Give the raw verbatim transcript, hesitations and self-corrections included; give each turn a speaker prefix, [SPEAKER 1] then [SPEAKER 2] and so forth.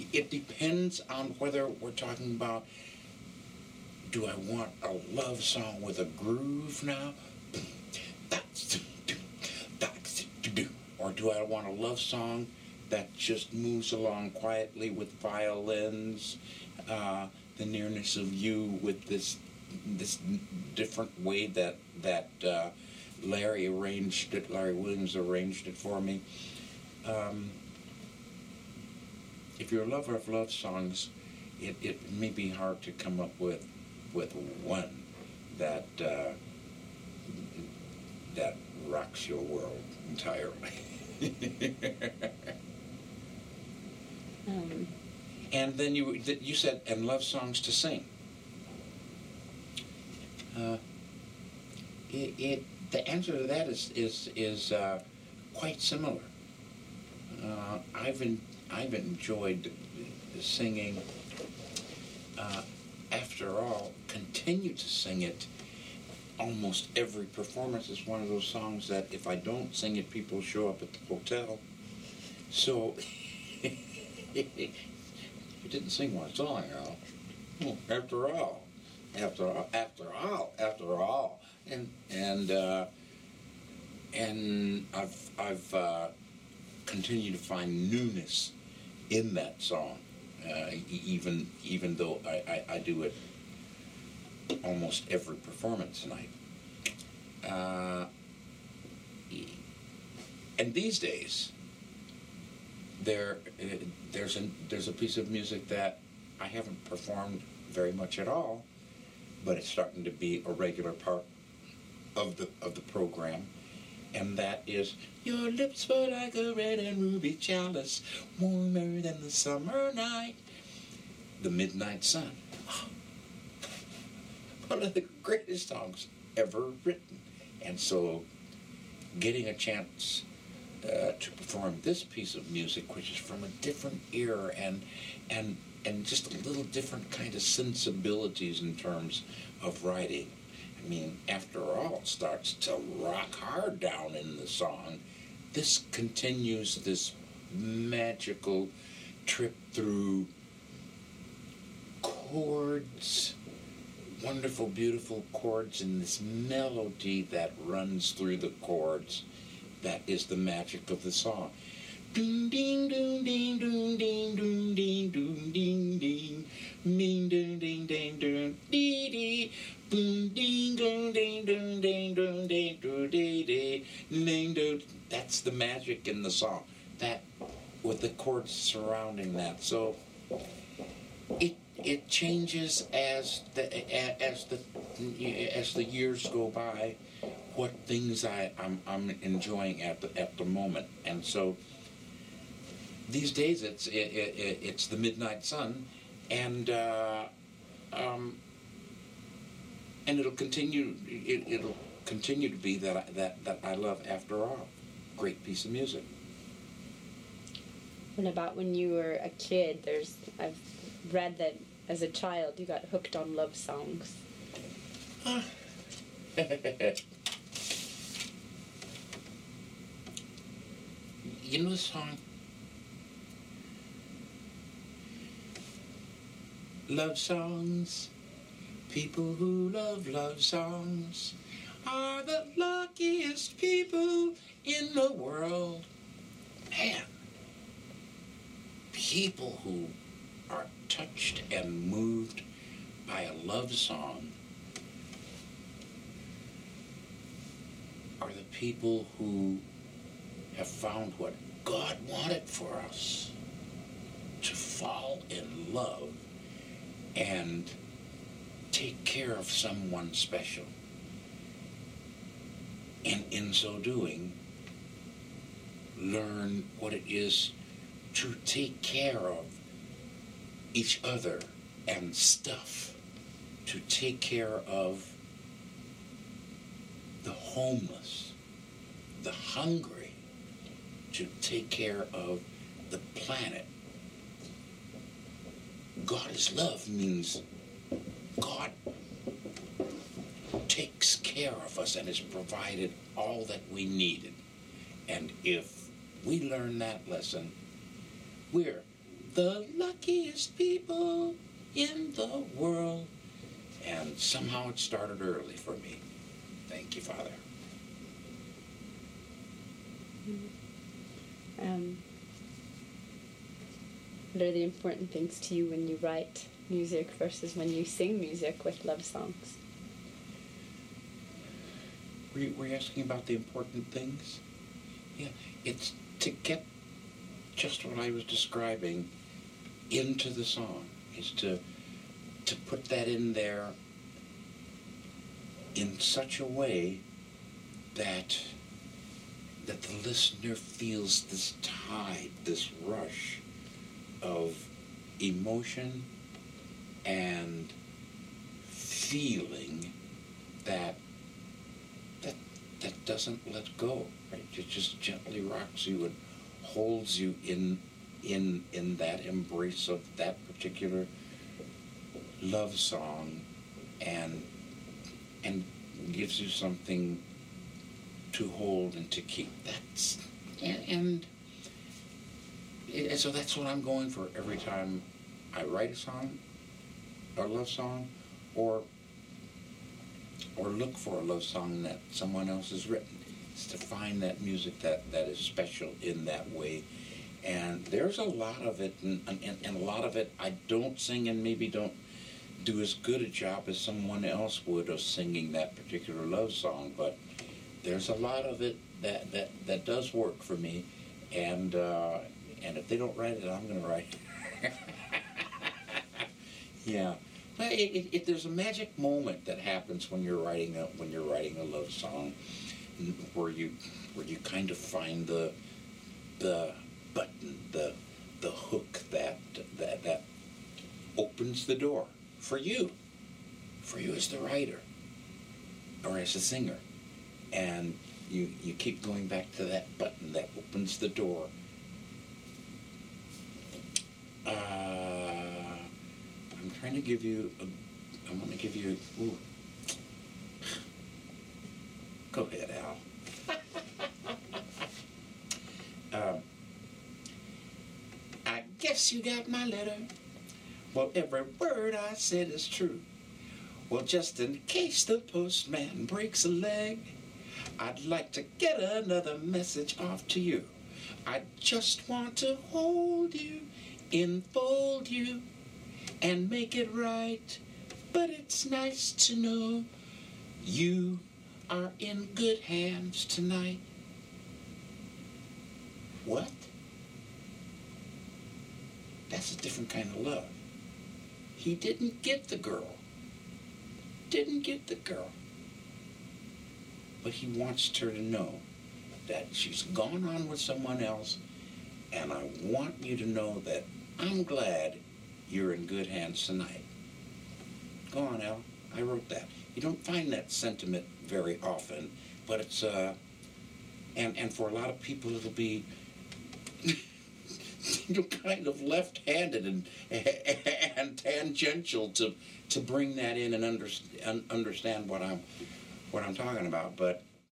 [SPEAKER 1] it depends on whether we're talking about, do I want a love song with a groove now? Or do I want a love song that just moves along quietly with violins, uh, the nearness of you with this this different way that that uh, Larry arranged it, Larry Williams arranged it for me. Um, if you're a lover of love songs, it, it may be hard to come up with with one that uh, that rocks your world entirely.
[SPEAKER 2] um.
[SPEAKER 1] And then you you said, and love songs to sing. Uh, it, it the answer to that is is is uh, quite similar. Uh, I've en- I've enjoyed singing. Uh, after all, continue to sing it. Almost every performance is one of those songs that if I don't sing it, people show up at the hotel. So you didn't sing my song, you know. After all, after all, after all, after all, and and uh, and I've I've uh, continued to find newness in that song, uh, even even though I, I, I do it almost every performance night. Uh, and these days, there uh, there's a there's a piece of music that I haven't performed very much at all, but it's starting to be a regular part of the of the program, and that is "Your lips were like a red and ruby chalice, warmer than the summer night." The Midnight Sun. One of the greatest songs ever written. And so getting a chance uh, to perform this piece of music, which is from a different era and and and just a little different kind of sensibilities in terms of writing. I mean, after all, it starts to rock hard down in the song. This continues this magical trip through chords, wonderful, beautiful chords, and this melody that runs through the chords. That is the magic of the song. Doom ding doom ding doom ding doom ding doom ding ding ding ding ding ding doom dee dee boom ding doom ding doom ding doom ding doom dee dee ding doom. That's the magic in the song. That with the chords surrounding that. So it It changes as the as the as the years go by, what things I, I'm I'm enjoying at the at the moment, and so these days it's it, it, it's the Midnight Sun, and uh, um, and it'll continue it, it'll continue to be that I, that that I love After All. Great piece of music.
[SPEAKER 2] And about when you were a kid, there's I've read that as a child you got hooked on love songs.
[SPEAKER 1] Huh. You know the song? Love songs. People who love love songs are the luckiest people in the world. Man, people who are touched and moved by a love song are the people who have found what God wanted for us, to fall in love and take care of someone special. And in so doing, learn what it is to take care of each other and stuff, to take care of the homeless, the hungry, to take care of the planet. God is love means God takes care of us and has provided all that we needed. And if we learn that lesson, we're the luckiest people in the world. And somehow it started early for me. Thank you, Father.
[SPEAKER 2] Um, what are the important things to you when you write music versus when you sing music with love songs?
[SPEAKER 1] Were you, were you asking about the important things? Yeah, it's to get just what I was describing into the song. Is to to put that in there in such a way that that the listener feels this tide, this rush of emotion and feeling that that that doesn't let go. Right? It just gently rocks you and holds you in in in that embrace of that particular love song, and and gives you something to hold and to keep. That's and, and and so that's what I'm going for every time I write a song, or a love song, or or look for a love song that someone else has written. It's to find that music that, that is special in that way. And there's a lot of it, and, and, and a lot of it I don't sing and maybe don't do as good a job as someone else would of singing that particular love song, but there's a lot of it that, that, that does work for me, and uh, and if they don't write it, I'm going to write it. Yeah, but it, it, it, there's a magic moment that happens when you're writing a when you're writing a love song, where you where you kind of find the the button, the the hook that that that opens the door for you, for you as the writer or as a singer, and you you keep going back to that button that opens the door. Uh, I'm trying to give you a, I want to give you, ooh. Go ahead, Al. um, I guess you got my letter. Well, every word I said is true. Well, just in case the postman breaks a leg, I'd like to get another message off to you. I just want to hold you, enfold you, and make it right. But it's nice to know you are in good hands tonight. What? That's a different kind of love. He didn't get the girl. Didn't get the girl. But he wants her to know that she's gone on with someone else, and I want you to know that I'm glad you're in good hands tonight. Go on, Al. I wrote that. You don't find that sentiment very often, but it's, uh, and, and for a lot of people it'll be you know, kind of left-handed and and tangential to to bring that in and under, understand what I'm what I'm talking about. But